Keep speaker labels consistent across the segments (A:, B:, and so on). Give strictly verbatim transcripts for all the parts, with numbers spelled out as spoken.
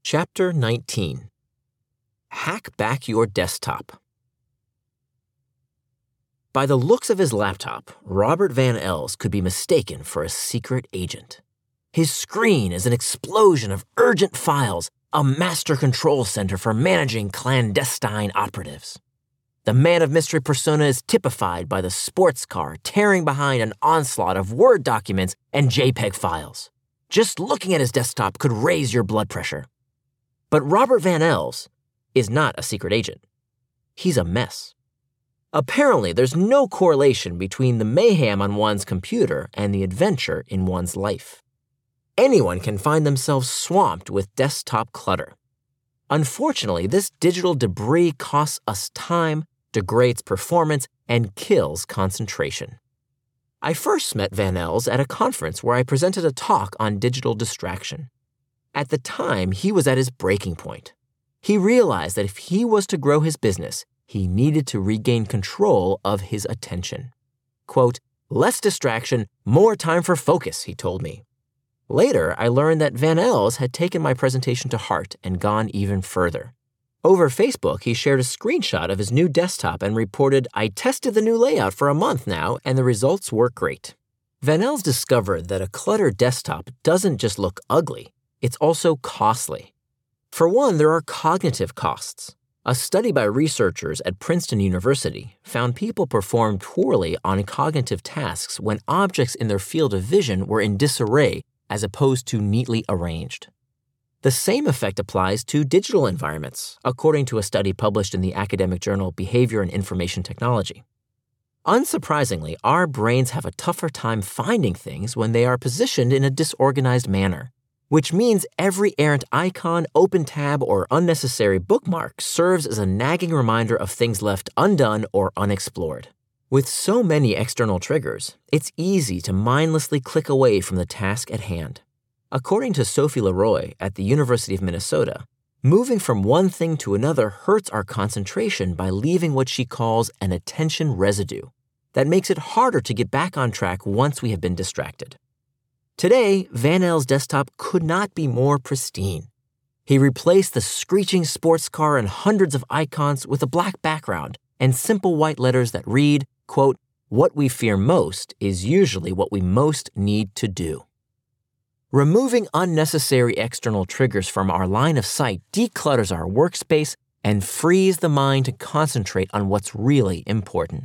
A: Chapter nineteen. Hack Back Your Desktop. By the looks of his laptop, Robert Van Els could be mistaken for a secret agent. His screen is an explosion of urgent files, a master control center for managing clandestine operatives. The man of mystery persona is typified by the sports car tearing behind an onslaught of Word documents and JPEG files. Just looking at his desktop could raise your blood pressure. But Robert Van Els is not a secret agent. He's a mess. Apparently, there's no correlation between the mayhem on one's computer and the adventure in one's life. Anyone can find themselves swamped with desktop clutter. Unfortunately, this digital debris costs us time, degrades performance, and kills concentration. I first met Van Els at a conference where I presented a talk on digital distraction. At the time, he was at his breaking point. He realized that if he was to grow his business, he needed to regain control of his attention. Quote, "Less distraction, more time for focus," he told me. Later, I learned that Van Els had taken my presentation to heart and gone even further. Over Facebook, he shared a screenshot of his new desktop and reported, "I tested the new layout for a month now, and the results work great." Van Els discovered that a cluttered desktop doesn't just look ugly, it's also costly. For one, there are cognitive costs. A study by researchers at Princeton University found people performed poorly on cognitive tasks when objects in their field of vision were in disarray as opposed to neatly arranged. The same effect applies to digital environments, according to a study published in the academic journal Behavior and Information Technology. Unsurprisingly, our brains have a tougher time finding things when they are positioned in a disorganized manner, which means every errant icon, open tab, or unnecessary bookmark serves as a nagging reminder of things left undone or unexplored. With so many external triggers, it's easy to mindlessly click away from the task at hand. According to Sophie Leroy at the University of Minnesota, moving from one thing to another hurts our concentration by leaving what she calls an attention residue that makes it harder to get back on track once we have been distracted. Today, Van Els' desktop could not be more pristine. He replaced the screeching sports car and hundreds of icons with a black background and simple white letters that read, quote, "What we fear most is usually what we most need to do." Removing unnecessary external triggers from our line of sight declutters our workspace and frees the mind to concentrate on what's really important.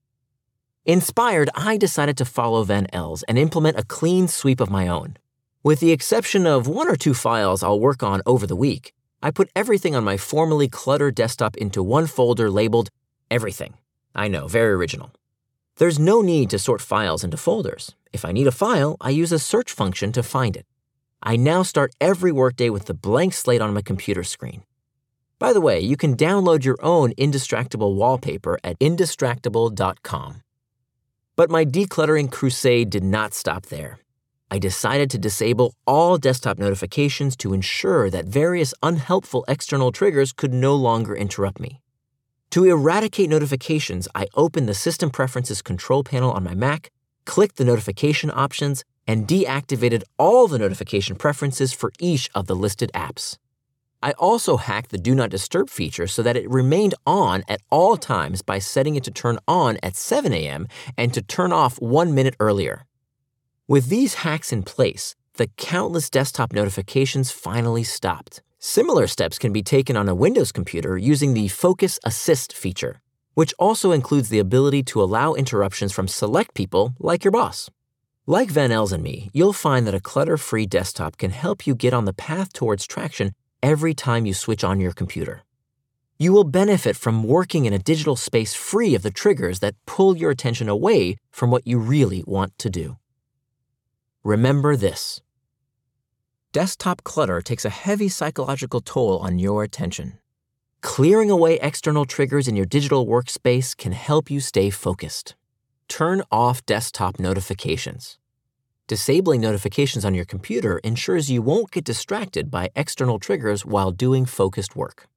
A: Inspired, I decided to follow Van Els and implement a clean sweep of my own. With the exception of one or two files I'll work on over the week, I put everything on my formerly cluttered desktop into one folder labeled Everything. I know, very original. There's no need to sort files into folders. If I need a file, I use a search function to find it. I now start every workday with the blank slate on my computer screen. By the way, you can download your own Indistractable wallpaper at indistractable dot com. But my decluttering crusade did not stop there. I decided to disable all desktop notifications to ensure that various unhelpful external triggers could no longer interrupt me. To eradicate notifications, I opened the System Preferences control panel on my Mac, clicked the notification options, and deactivated all the notification preferences for each of the listed apps. I also hacked the Do Not Disturb feature so that it remained on at all times by setting it to turn on at seven a.m. and to turn off one minute earlier. With these hacks in place, the countless desktop notifications finally stopped. Similar steps can be taken on a Windows computer using the Focus Assist feature, which also includes the ability to allow interruptions from select people like your boss. Like Van Els and me, you'll find that a clutter-free desktop can help you get on the path towards traction every time you switch on your computer. You will benefit from working in a digital space free of the triggers that pull your attention away from what you really want to do. Remember this. Desktop clutter takes a heavy psychological toll on your attention. Clearing away external triggers in your digital workspace can help you stay focused. Turn off desktop notifications. Disabling notifications on your computer ensures you won't get distracted by external triggers while doing focused work.